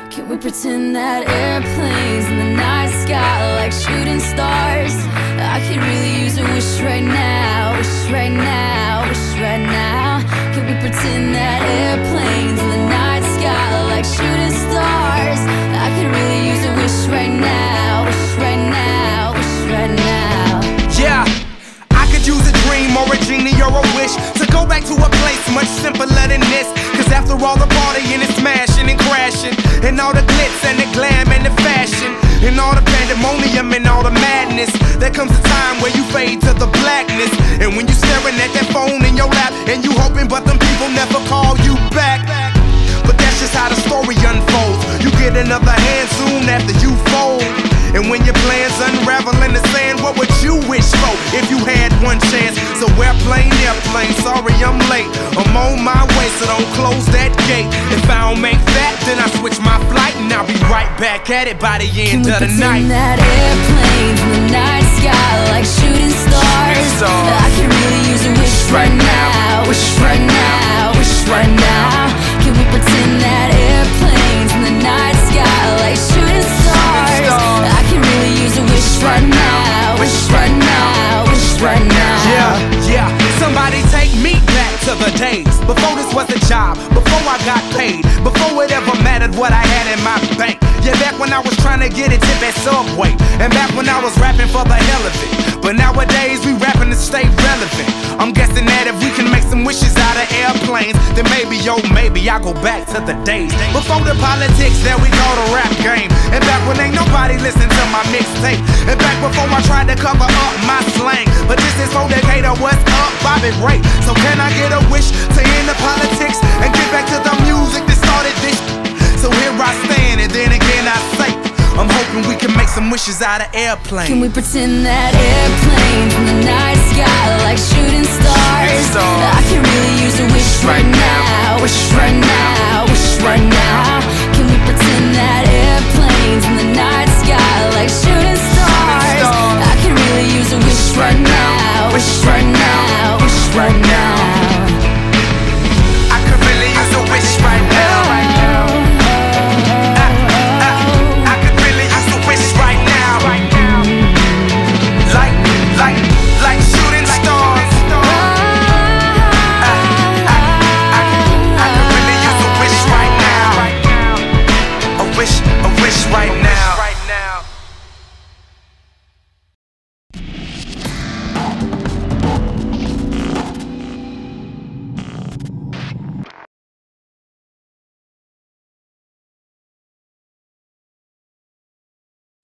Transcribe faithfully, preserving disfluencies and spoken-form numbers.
Can we pretend that airplanes in the night sky are like shooting stars? I could really use a wish right now, wish right now, wish right now. Can we pretend that airplanes in the night sky are like shooting stars? I could really use a wish right now, wish right now, wish right now. Yeah, I could use a dream or a genie or a wish to go back to a place much simpler than this. Cause after all the partying and smashing and crashing, and all the glitz and the glam and the fashion, and all the pandemonium and all the madness, there comes a time where you fade to the blackness. And when you staring at that phone in your lap, and you hoping but them people never call you back. But that's just how the story unfolds. You get another hand soon after you fold. And when your plans unravel in the sand, what would you wish for if you had one chance? So airplane, airplane, sorry I'm late. I'm on my way, so don't close that gate. If I don't make that, then I switch my flight, and I'll be right back at it by the end of the night. Can we pretend that airplanes in the night sky are like shooting stars? I can really use a wish right now, wish right now, wish right now. Can we pretend that airplanes in the night sky are like shooting stars? I can really use a wish right now, wish right now, wish right now. Yeah, yeah, somebody take me back to the days before this was a job, before I got paid, before it ever mattered what I had in my bank. Yeah, back when I was trying to get a tip at Subway, and back when I was rapping for the hell of it. But nowadays we rapping to stay relevant. I'm guessing that if we can make some wishes out of airplanes, then maybe, yo, maybe I'll go back to the days before the politics, there we go, the rap game. And back when ain't nobody listen to my mixtape, and back before I tried to cover up my slang. But this is for Decatur, what's up, Bobby Ray? So can I get a wish to end the politics and get back to the music that started this? So here I stand, and then again I say, I'm hoping we can make some wishes out of airplanes. Can we pretend that airplanes in the night sky are like shooting stars? I can really use a wish right now, wish right now, wish right now. Can we pretend that airplanes in the night sky are like shooting stars? I can really use a wish right now, wish right now.